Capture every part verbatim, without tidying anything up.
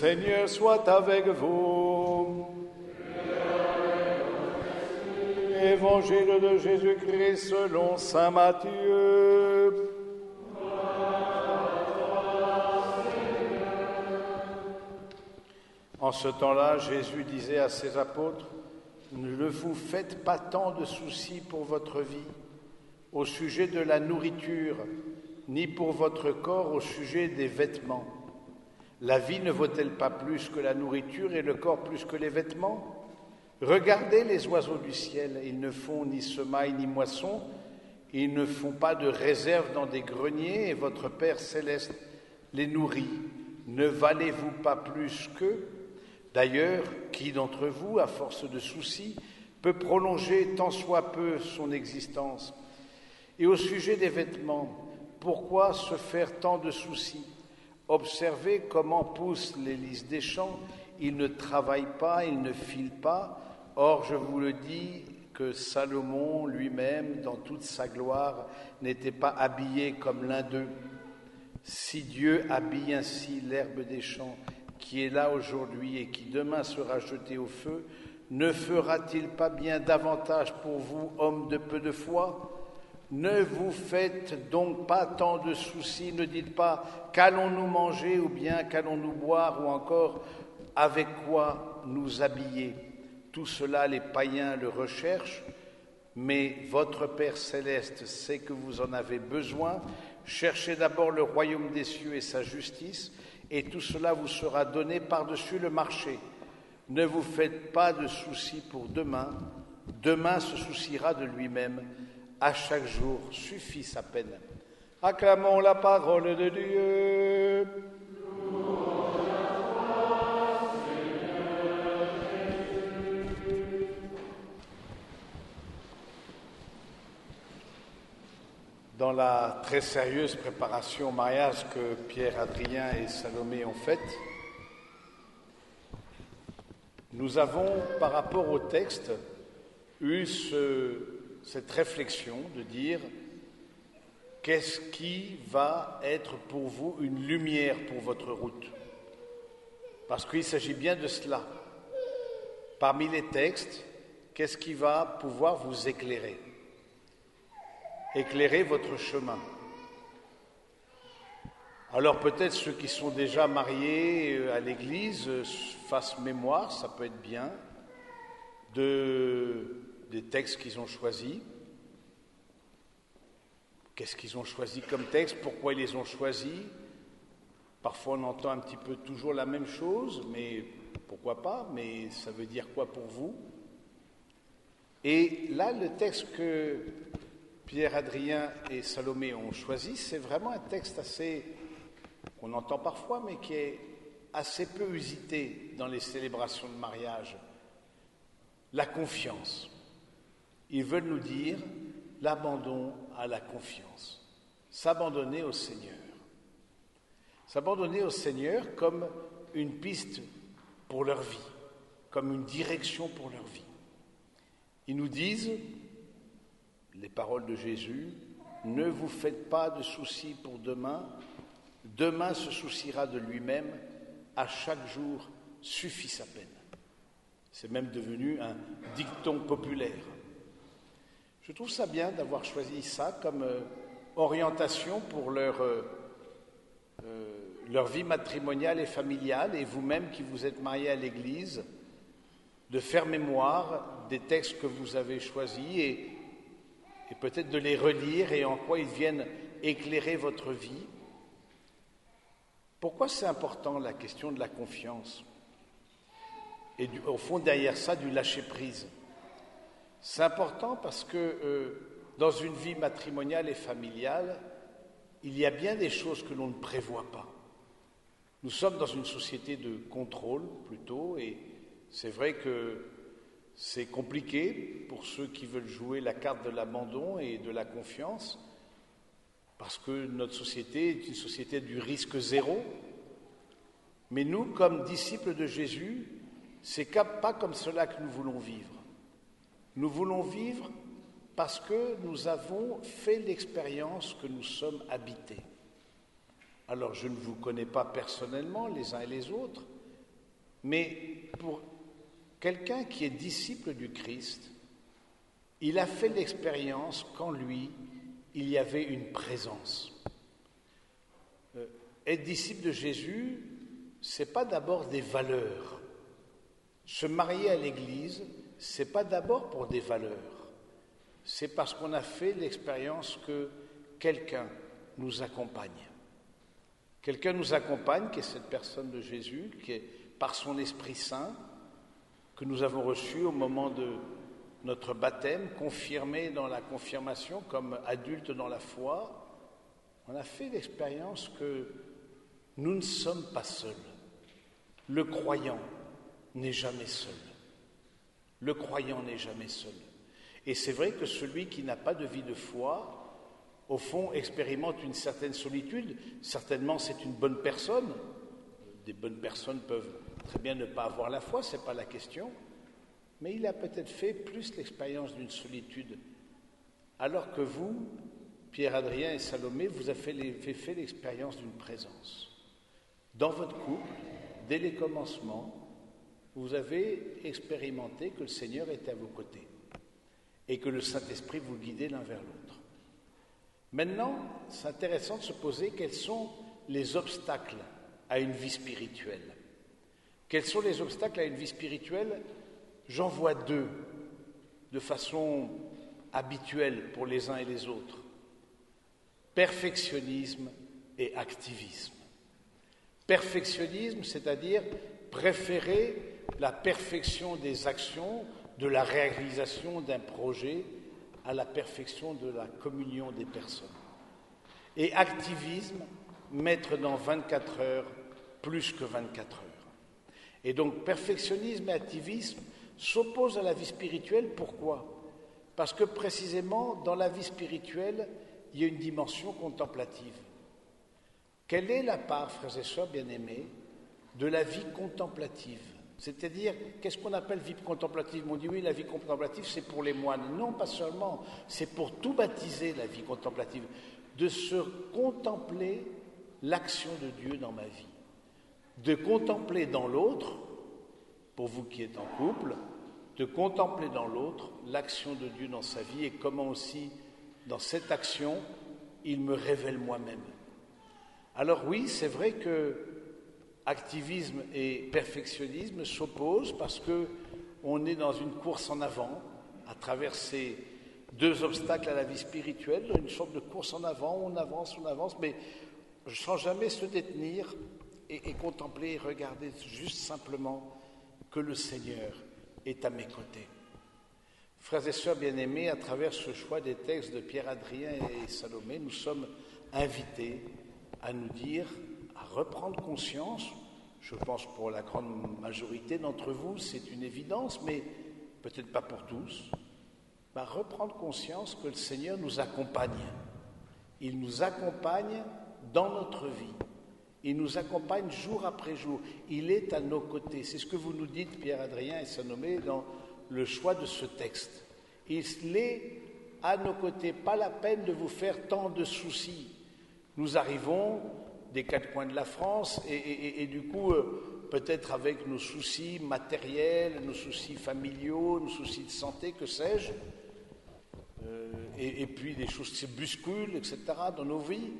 Seigneur soit avec vous. Évangile de Jésus-Christ selon saint Matthieu. En ce temps-là, Jésus disait à ses apôtres, « Ne vous faites pas tant de soucis pour votre vie, au sujet de la nourriture, ni pour votre corps au sujet des vêtements. La vie ne vaut-elle pas plus que la nourriture et le corps plus que les vêtements ? Regardez les oiseaux du ciel, ils ne font ni semaille ni moisson, ils ne font pas de réserve dans des greniers, et votre Père céleste les nourrit. Ne valez-vous pas plus qu'eux ? D'ailleurs, qui d'entre vous, à force de soucis, peut prolonger tant soit peu son existence ? Et au sujet des vêtements, pourquoi se faire tant de soucis ? Observez comment poussent les lys des champs, ils ne travaillent pas, ils ne filent pas. Or, je vous le dis que Salomon lui-même, dans toute sa gloire, n'était pas habillé comme l'un d'eux. Si Dieu habille ainsi l'herbe des champs, qui est là aujourd'hui et qui demain sera jetée au feu, ne fera-t-il pas bien davantage pour vous, hommes de peu de foi ? Ne vous faites donc pas tant de soucis, ne dites pas « qu'allons-nous manger » ou bien « qu'allons-nous boire » ou encore « avec quoi nous habiller ?» Tout cela, les païens le recherchent, mais votre Père céleste sait que vous en avez besoin. Cherchez d'abord le royaume des cieux et sa justice, et tout cela vous sera donné par-dessus le marché. Ne vous faites pas de soucis pour demain, demain se souciera de lui-même. À chaque jour suffit sa peine. Acclamons la parole de Dieu. Dans la très sérieuse préparation au mariage que Pierre, Adrien et Salomé ont faite, nous avons, par rapport au texte, eu ce, cette réflexion de dire qu'est-ce qui va être pour vous une lumière pour votre route ? Parce qu'il s'agit bien de cela. Parmi les textes, qu'est-ce qui va pouvoir vous éclairer ? Éclairer votre chemin. Alors peut-être ceux qui sont déjà mariés à l'église fassent mémoire, ça peut être bien, de, des textes qu'ils ont choisis. Qu'est-ce qu'ils ont choisi comme texte ? Pourquoi ils les ont choisis ? Parfois on entend un petit peu toujours la même chose, mais pourquoi pas ? Mais ça veut dire quoi pour vous ? Et là, le texte que Pierre, Adrien et Salomé ont choisi, c'est vraiment un texte assez, qu'on entend parfois, mais qui est assez peu usité dans les célébrations de mariage. La confiance. Ils veulent nous dire l'abandon à la confiance. S'abandonner au Seigneur. S'abandonner au Seigneur comme une piste pour leur vie, comme une direction pour leur vie. Ils nous disent, les paroles de Jésus, « Ne vous faites pas de soucis pour demain, demain se souciera de lui-même, à chaque jour suffit sa peine. » C'est même devenu un dicton populaire. Je trouve ça bien d'avoir choisi ça comme euh, orientation pour leur, euh, euh, leur vie matrimoniale et familiale, et vous-même qui vous êtes mariés à l'Église, de faire mémoire des textes que vous avez choisis et et peut-être de les relire et en quoi ils viennent éclairer votre vie. Pourquoi c'est important la question de la confiance ? Et du, au fond, derrière ça, du lâcher-prise. C'est important parce que euh, dans une vie matrimoniale et familiale, il y a bien des choses que l'on ne prévoit pas. Nous sommes dans une société de contrôle plutôt, et c'est vrai que c'est compliqué pour ceux qui veulent jouer la carte de l'abandon et de la confiance, parce que notre société est une société du risque zéro. Mais nous, comme disciples de Jésus, c'est pas comme cela que nous voulons vivre. Nous voulons vivre parce que nous avons fait l'expérience que nous sommes habités. Alors, je ne vous connais pas personnellement, les uns et les autres, Mais pour quelqu'un qui est disciple du Christ, il a fait l'expérience qu'en lui, il y avait une présence. Euh, être disciple de Jésus, ce n'est pas d'abord des valeurs. Se marier à l'Église, ce n'est pas d'abord pour des valeurs. C'est parce qu'on a fait l'expérience que quelqu'un nous accompagne. Quelqu'un nous accompagne, qui est cette personne de Jésus, qui est par son Esprit Saint, que nous avons reçu au moment de notre baptême, confirmé dans la confirmation comme adulte dans la foi. On a fait l'expérience que nous ne sommes pas seuls. Le croyant n'est jamais seul. Le croyant n'est jamais seul. Et c'est vrai que celui qui n'a pas de vie de foi, au fond, expérimente une certaine solitude. Certainement, c'est une bonne personne. Des bonnes personnes peuvent très bien ne pas avoir la foi, ce n'est pas la question. Mais il a peut-être fait plus l'expérience d'une solitude. Alors que vous, Pierre-Adrien et Salomé, vous avez fait, fait l'expérience d'une présence. Dans votre couple, dès les commencements, vous avez expérimenté que le Seigneur était à vos côtés et que le Saint-Esprit vous guidait l'un vers l'autre. Maintenant, c'est intéressant de se poser quels sont les obstacles à une vie spirituelle. Quels sont les obstacles à une vie spirituelle ? J'en vois deux, de façon habituelle pour les uns et les autres. Perfectionnisme et activisme. Perfectionnisme, c'est-à-dire préférer la perfection des actions, de la réalisation d'un projet, à la perfection de la communion des personnes. Et activisme, mettre dans vingt-quatre heures plus que vingt-quatre heures. Et donc perfectionnisme et activisme s'opposent à la vie spirituelle. Pourquoi ? Parce que précisément dans la vie spirituelle, il y a une dimension contemplative. Quelle est la part, frères et sœurs bien-aimés, de la vie contemplative ? C'est-à-dire, qu'est-ce qu'on appelle vie contemplative ? On dit oui, la vie contemplative, c'est pour les moines. Non, pas seulement, c'est pour tout baptiser, la vie contemplative. De se contempler l'action de Dieu dans ma vie. De contempler dans l'autre, pour vous qui êtes en couple, de contempler dans l'autre l'action de Dieu dans sa vie et comment aussi, dans cette action, il me révèle moi-même. Alors oui, c'est vrai que activisme et perfectionnisme s'opposent parce qu'on est dans une course en avant à travers ces deux obstacles à la vie spirituelle, une sorte de course en avant, on avance, on avance, mais sans jamais se détenir et, et contempler et regarder juste simplement que le Seigneur est à mes côtés. Frères et sœurs bien-aimés, à travers ce choix des textes de Pierre-Adrien et Salomé, nous sommes invités à nous dire, à reprendre conscience, je pense pour la grande majorité d'entre vous, c'est une évidence, mais peut-être pas pour tous, bah, reprendre conscience que le Seigneur nous accompagne. Il nous accompagne dans notre vie. Il nous accompagne jour après jour. Il est à nos côtés. C'est ce que vous nous dites, Pierre-Adrien et Salomé, dans le choix de ce texte. Il est à nos côtés. Pas la peine de vous faire tant de soucis. Nous arrivons des quatre coins de la France et, et, et du coup, euh, peut-être avec nos soucis matériels, nos soucis familiaux, nos soucis de santé, que sais-je, euh, et, et puis des choses qui se bousculent, et cetera, dans nos vies.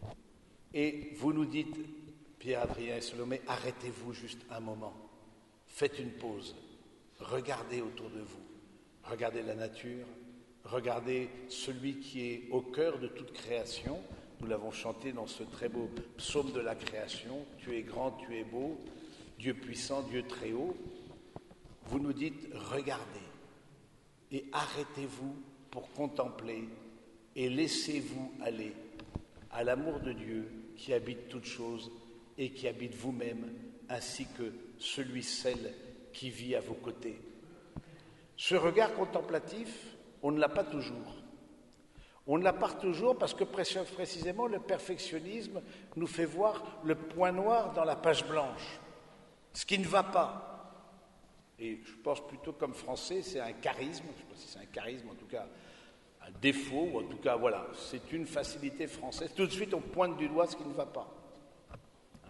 Et vous nous dites, Pierre-Adrien et Salomé, arrêtez-vous juste un moment, faites une pause, regardez autour de vous, regardez la nature, regardez celui qui est au cœur de toute création. Nous l'avons chanté dans ce très beau psaume de la création, « Tu es grand, tu es beau, Dieu puissant, Dieu très haut ». Vous nous dites, regardez et arrêtez-vous pour contempler et laissez-vous aller à l'amour de Dieu qui habite toutes choses et qui habite vous-même, ainsi que celui, celle qui vit à vos côtés. Ce regard contemplatif, on ne l'a pas toujours. On ne l'a pas toujours parce que précisément le perfectionnisme nous fait voir le point noir dans la page blanche, ce qui ne va pas. Et je pense plutôt comme français, c'est un charisme, je ne sais pas si c'est un charisme, en tout cas un défaut, ou en tout cas voilà, c'est une facilité française. Tout de suite on pointe du doigt ce qui ne va pas. Hein,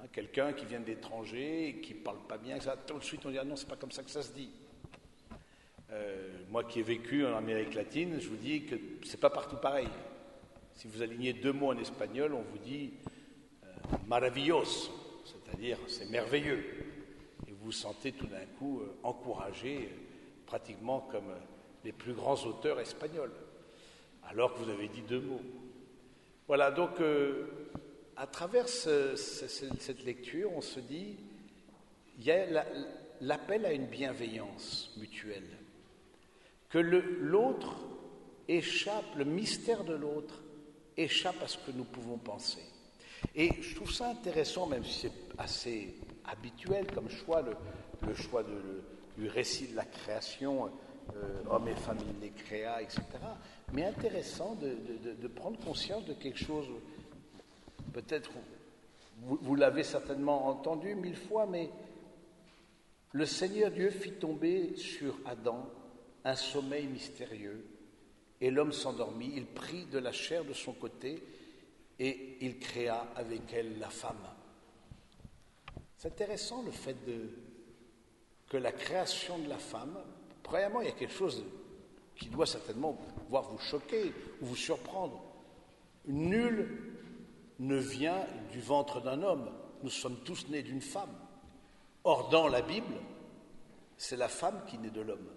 Quelqu'un qui vient de l'étranger et qui ne parle pas bien, ça, tout de suite on dit ah non, c'est pas comme ça que ça se dit. Euh, moi qui ai vécu en Amérique latine, je vous dis que c'est pas partout pareil. Si vous alignez deux mots en espagnol, on vous dit euh, maravilloso, c'est-à-dire c'est merveilleux. Et vous vous sentez tout d'un coup euh, encouragé, euh, pratiquement comme euh, les plus grands auteurs espagnols, alors que vous avez dit deux mots. Voilà, donc euh, à travers ce, ce, cette lecture, on se dit, il y a la, l'appel à une bienveillance mutuelle, que le, l'autre échappe, le mystère de l'autre échappe à ce que nous pouvons penser. Et je trouve ça intéressant, même si c'est assez habituel comme choix, le, le choix de, le, du récit de la création, euh, hommes et femmes il les créa, et cetera. Mais intéressant de, de, de prendre conscience de quelque chose, peut-être, vous, vous l'avez certainement entendu mille fois, mais le Seigneur Dieu fit tomber sur Adam un sommeil mystérieux, et l'homme s'endormit, il prit de la chair de son côté, et il créa avec elle la femme. C'est intéressant le fait de, que la création de la femme, premièrement, il y a quelque chose qui doit certainement pouvoir vous choquer ou vous surprendre. Nul ne vient du ventre d'un homme, nous sommes tous nés d'une femme. Or, dans la Bible, c'est la femme qui naît de l'homme.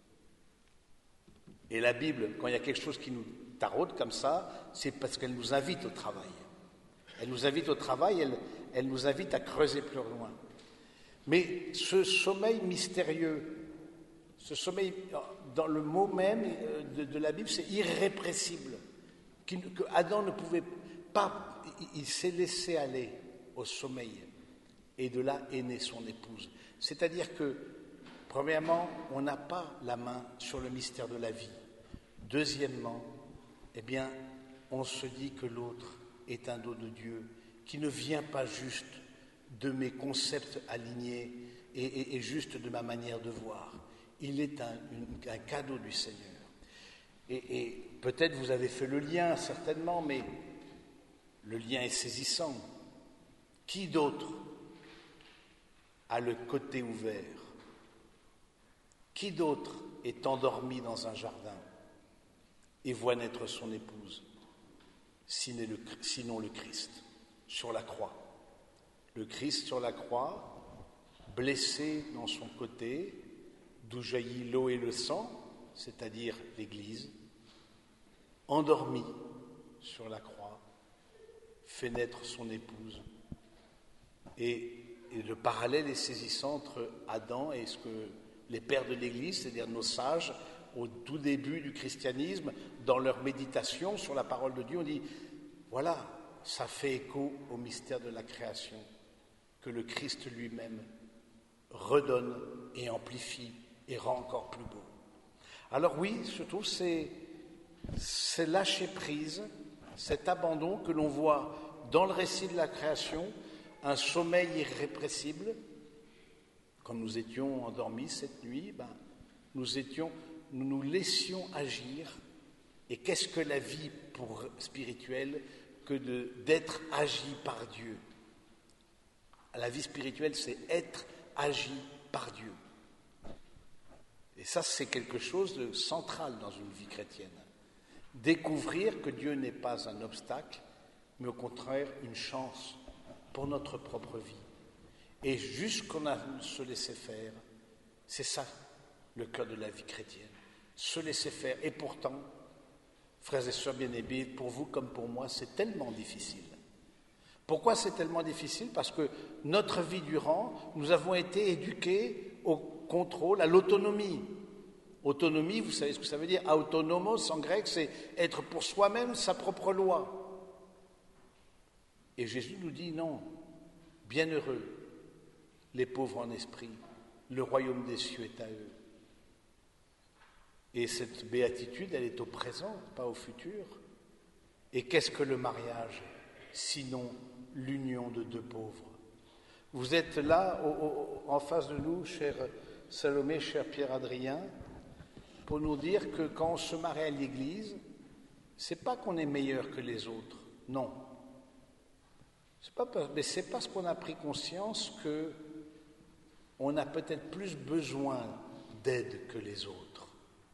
Et la Bible, quand il y a quelque chose qui nous taraude comme ça, c'est parce qu'elle nous invite au travail. Elle nous invite au travail, elle, elle nous invite à creuser plus loin. Mais ce sommeil mystérieux, ce sommeil, dans le mot même de, de la Bible, c'est irrépressible. Que Adam ne pouvait pas, il s'est laissé aller au sommeil. Et de là est née son épouse. C'est-à-dire que, premièrement, on n'a pas la main sur le mystère de la vie. Deuxièmement, eh bien, on se dit que l'autre est un don de Dieu, qui ne vient pas juste de mes concepts alignés et, et, et juste de ma manière de voir. Il est un, une, un cadeau du Seigneur. Et, et peut-être vous avez fait le lien, certainement, mais le lien est saisissant. Qui d'autre a le côté ouvert? Qui d'autre est endormi dans un jardin et voit naître son épouse, sinon le Christ sur la croix? Le Christ sur la croix, blessé dans son côté, d'où jaillit l'eau et le sang, c'est-à-dire l'Église, endormi sur la croix, fait naître son épouse. Et, et le parallèle est saisissant entre Adam et ce que les pères de l'Église, c'est-à-dire nos sages, au tout début du christianisme, dans leur méditation sur la parole de Dieu, on dit, voilà, ça fait écho au mystère de la création, que le Christ lui-même redonne et amplifie et rend encore plus beau. Alors oui, surtout, c'est, c'est lâcher prise, cet abandon que l'on voit dans le récit de la création, un sommeil irrépressible. Quand nous étions endormis cette nuit, ben, nous étions, nous nous laissions agir. Et qu'est-ce que la vie pour spirituelle que de, d'être agi par Dieu? La vie spirituelle, c'est être agi par Dieu. Et ça, c'est quelque chose de central dans une vie chrétienne. Découvrir que Dieu n'est pas un obstacle, mais au contraire une chance pour notre propre vie. Et juste qu'on a se laisser faire, c'est ça le cœur de la vie chrétienne. Se laisser faire. Et pourtant, frères et sœurs bien-aimés, pour vous comme pour moi, c'est tellement difficile. Pourquoi c'est tellement difficile? Parce que notre vie durant, nous avons été éduqués au contrôle, à l'autonomie. Autonomie, vous savez ce que ça veut dire? Autonomos en grec, c'est être pour soi-même sa propre loi. Et Jésus nous dit non, bienheureux les pauvres en esprit, le royaume des cieux est à eux. Et cette béatitude, elle est au présent, pas au futur. Et qu'est-ce que le mariage, sinon l'union de deux pauvres? Vous êtes là, au, au, en face de nous, cher Salomé, cher Pierre-Adrien, pour nous dire que quand on se marie à l'Église, c'est pas qu'on est meilleur que les autres, non. C'est pas, mais c'est parce qu'on a pris conscience que on a peut-être plus besoin d'aide que les autres.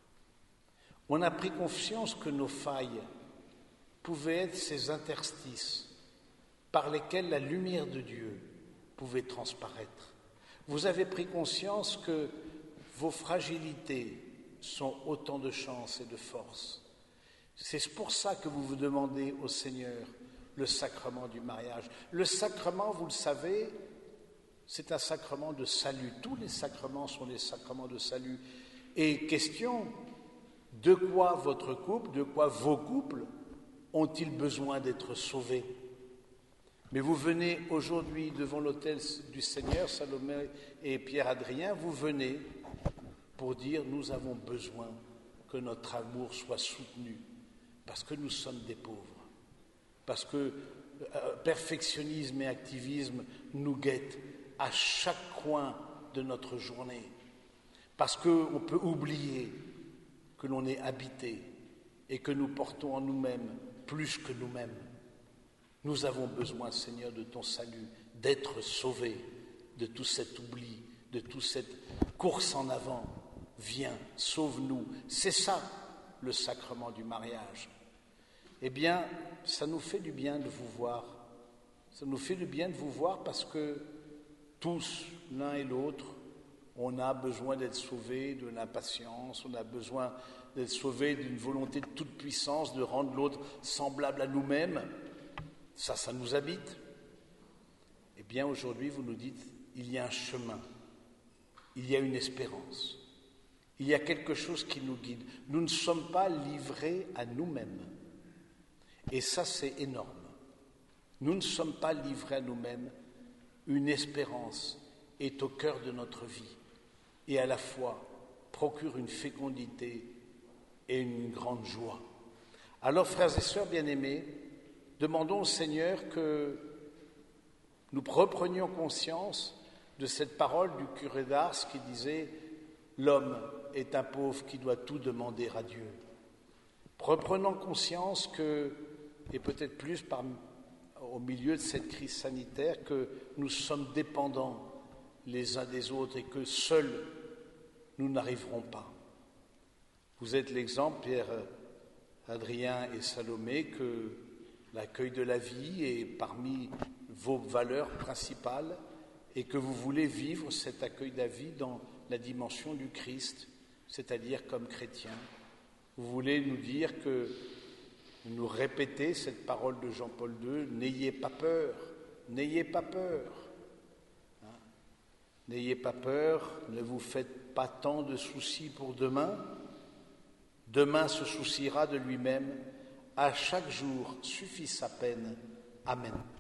On a pris conscience que nos failles pouvaient être ces interstices par lesquels la lumière de Dieu pouvait transparaître. Vous avez pris conscience que vos fragilités sont autant de chance et de force. C'est pour ça que vous vous demandez au Seigneur le sacrement du mariage. Le sacrement, vous le savez, c'est un sacrement de salut. Tous les sacrements sont des sacrements de salut. Et question, de quoi votre couple, de quoi vos couples ont-ils besoin d'être sauvés? Mais vous venez aujourd'hui devant l'autel du Seigneur, Salomé et Pierre-Adrien, vous venez pour dire nous avons besoin que notre amour soit soutenu, parce que nous sommes des pauvres, parce que euh, perfectionnisme et activisme nous guettent à chaque coin de notre journée, parce qu'on peut oublier que l'on est habité et que nous portons en nous-mêmes plus que nous-mêmes. Nous avons besoin, Seigneur, de ton salut, d'être sauvés de tout cet oubli, de toute cette course en avant. Viens, sauve-nous. C'est ça, le sacrement du mariage. Eh bien, ça nous fait du bien de vous voir. Ça nous fait du bien de vous voir parce que tous, l'un et l'autre, on a besoin d'être sauvés de l'impatience, on a besoin d'être sauvés d'une volonté de toute puissance, de rendre l'autre semblable à nous-mêmes. Ça, ça nous habite. Eh bien, aujourd'hui, vous nous dites, il y a un chemin, il y a une espérance, il y a quelque chose qui nous guide. Nous ne sommes pas livrés à nous-mêmes. Et ça, c'est énorme. Nous ne sommes pas livrés à nous-mêmes. Une espérance est au cœur de notre vie et à la fois procure une fécondité et une grande joie. Alors, frères et sœurs bien-aimés, demandons au Seigneur que nous reprenions conscience de cette parole du curé d'Ars qui disait « L'homme est un pauvre qui doit tout demander à Dieu ». Reprenons conscience que, et peut-être plus par, au milieu de cette crise sanitaire, que nous sommes dépendants les uns des autres et que seuls nous n'arriverons pas. Vous êtes l'exemple, Pierre, Adrien et Salomé, que l'accueil de la vie est parmi vos valeurs principales et que vous voulez vivre cet accueil de la vie dans la dimension du Christ, c'est-à-dire comme chrétien. Vous voulez nous dire que, nous répéter cette parole de Jean-Paul deux, n'ayez pas peur, n'ayez pas peur. Hein? N'ayez pas peur, ne vous faites pas tant de soucis pour demain. Demain se souciera de lui-même. À chaque jour suffit sa peine. Amen.